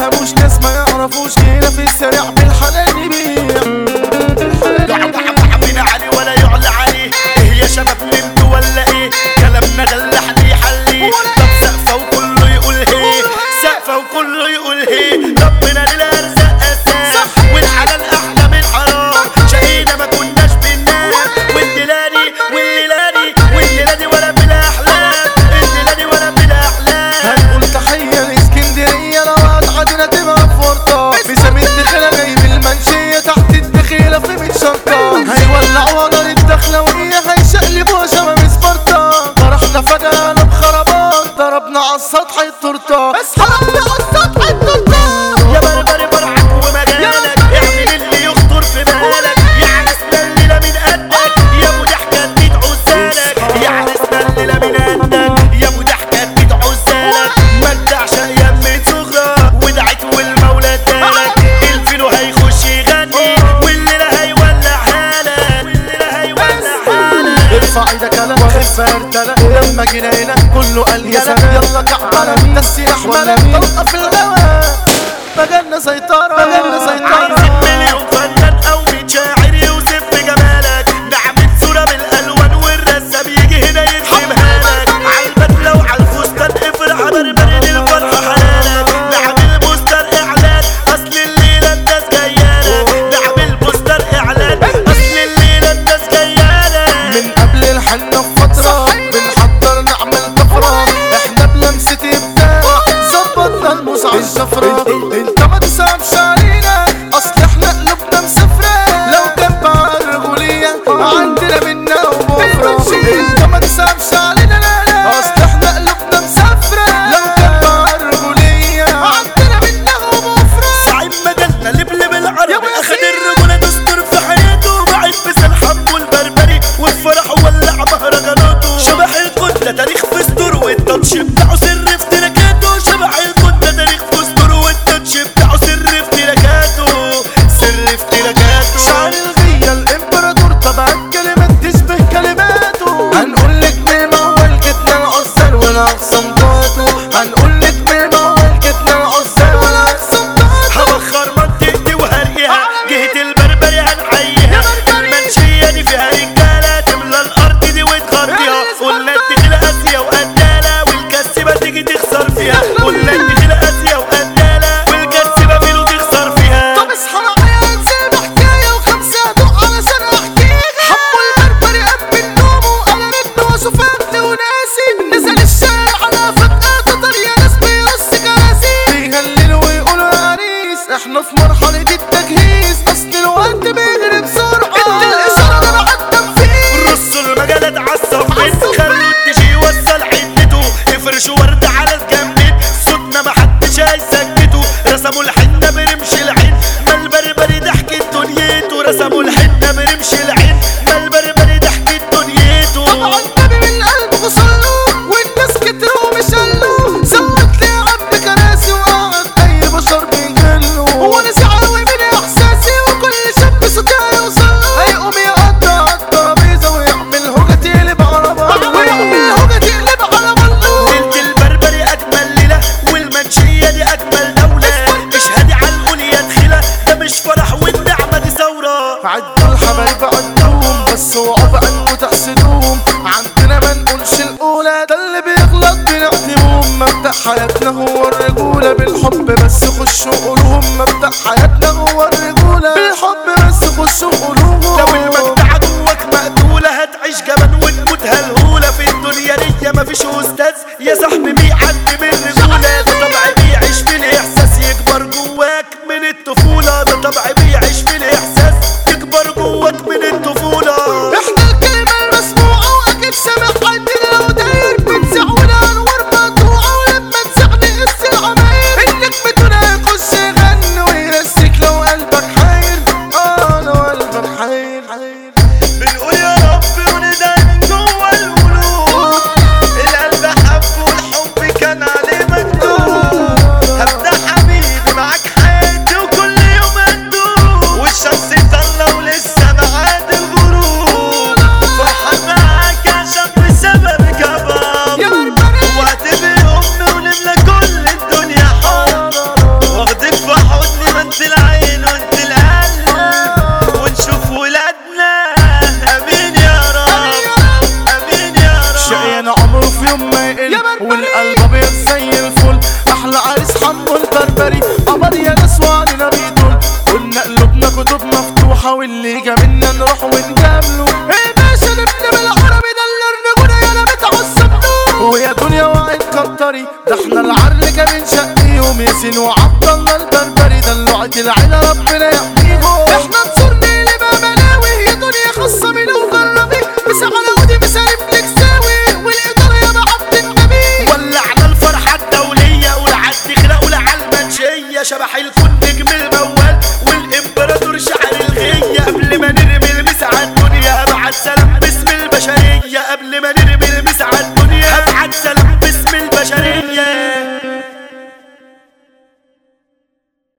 يفهموش ناس ما يعرفوش هنا في السريع بالحلال نبيع. عبنا علي ولا يعلى عليه. ايه يا شباب نمتوا ولا ايه؟ كلامنا غلحني يحلي. طب سقفة وكله يقول هي، سقفة وكله يقول هي. ربنا للارزاق اساس والحلال احلى من الحرام. شقينا ما كناش بننام والليلاني والليلاني ولا بالاحلام. الليلاني ولا بالاحلام. هنقول تحية لاسكندرية لو هتعدنا تبقى في ورطة. في سامي الدخيلة جايب المنشية تحت الدخيلة في 100 شرطة. هيولعوا وضر الدخلة وهي هيشقلبوها شباب سبارتا. فرحنا فجأة قلب خرابات ضربنا عالسطح التورتة. بس ضربنا عالسطح التورتة. يا بربري برعك ومجالك اعمل اللي يخطر في بالك. يا عرسنا الليلة من قدك يا ابو ضحكة تبيت عزالك. يا عرسنا الليلة من قدك يا ابو ضحكة تبيت عزالك. ما تدعش ايام من صغرى ودعت والمولى ادالك. الفيلو هيخش يغني والليلة هيولع حالك. ارفع ايدك يلا وخف ارتلق. لما جينا هنا كله قال يا سلام. يلا كعبنا ده السلاح ملك طلقة في الهوا. مجالنا سيطرة عايزين مليون فنان او 100 شاعر يوصف بجمالك. نعمل صورة بالالوان والرسام يجي هنا يرسمها لك. عالبدلة وعالفستان افرح بربري للفرحة حلالك. نعمل بوستر اعلان اصل الليلة الناس جايالك. نعمل بوستر اعلان اصل الليلة الناس جايالك. من قبل الحنة بفترة بنحضر نعمل طفرة. احنا بلمسة ابداع ظبطنا الموس عالشفرة. انت ما تصعبش علينا اصل احنا قلوبنا مسافرة. لو جنب عالرجولية عندنا منا وبكرة. انت ما تصعبش علينا لا اصل احنا قلوبنا مسافرة. لو جنب عالرجولية عندنا منا وبكرة. صعيب مجالنا لبلب العرب اخد الرجولة دستور في حياته. بعيد مثال حمو البربري والفرح ولع مهرجاناته. شبح الكتلة تاريخ في سطور والتاتش بتاعه سر في تراكاته. شبح الكتلة تاريخ في سطور والتاتش بتاعه سر في تراكاته. سر في تراكاته. شعر الغية الامبراطور طبعا كلمات تشبه كلماته. هنقولك مين موال كتنا العزال ولا اقسم طاقته. هنقولك مين موال كتنا العزال ولا اقسم طاقته. هبخر منطقتي وهرقيها جهة البربري هنحييها. المنشية دي فيها رجالة تملى الارض دي وتغطيها. قلنا الدخيل اسيا وقتالة والكسبة تيجي تخسر فيها. قلنا الدخيل اسيا وقتالة والكسبة فيلو تخسر فيها. طب اصحى معايا انزل بحكاية وخمسة ادق علشان احكيها. حمو البربري قام من نومه وقال رد واشوف ابني وناسي. نزل الشارع على فجأة تطر يا ناس بيقص كراسي. بيهللوا ويقولوا يا عريس احنا في مرحلة التجهيز. اصل الوقت بيجري بسرعة انت الاشارة ده بعد تنفيذ. رصوا المجالات عالصفين خلوا الديجي يوصل عدته. افرشوا ورد على الجنبين صوتنا محدش هيسكته. رسموا الحنة برمش العين ما البربري ضحكت دنيته. رسموا الحنة برمش العين ما البربري ضحكت دنيته. طبعا النبي من قلبه صلوا والناس كتروا مش قالوا. زود لي يا عم كراسي وقعد اي بشر بيجلوا. وانا شعاوي من احساسي وكل شاب صوتي هيوصله. هيقوم يقطع على الترابيزة ويعمل هوجة تقلب على بعض. ويعمل هوجة تقلب على بعض. ليلة البربري اجمل ليلة والمنشية دي اجمل دولة. اشهدي عالقول يا دخيلة ده مش فرح والنعمة دي ثورة. عدوا الحبايب عدوهم بس اوعوا بقى تحسدوهم. عندنا ما نقولش الاولى ده اللي بيغلط بنعتبوهم. مبدأ حياتنا هو الرجولة بالحب بس خشوا قولوهم. مبدأ حياتنا هو الرجولة بالحب بس خشوا قولوهم. لو المجدعة جواك مقتولة هتعيش جبان وتموت هالهولة. في الدنيا دي مفيش استاذ يا صاحبي بيعدي من الرجولة. ده طبع بيعيش في الاحساس يكبر جواك من الطفولة. ده طبع بيعيش في الاحساس يكبر جواك من الطفولة. احنا الكلمة المسموعة واكيد سامع عندنا لو داير بتزع والانوار مقطوعة. ولما تزع نقص العماير النجم يخش يغني ويرسك لو قلبك حاير. لو قلبك حاير. بنقول يا رب وندعي من جوا القلوب. القلب حب والحب منهم ياسين وعبد الله البربري دلوعة العيلة ربنا يحميهم. احنا نصرنا اللي بقى بلاوي يا دنيا خاصة بينا وجربي بس على ودي مش عارف نكساوي والإدارة يا عبد النبي. ولعنا الفرحة الدولية والعد خلق والعلمنشية شبح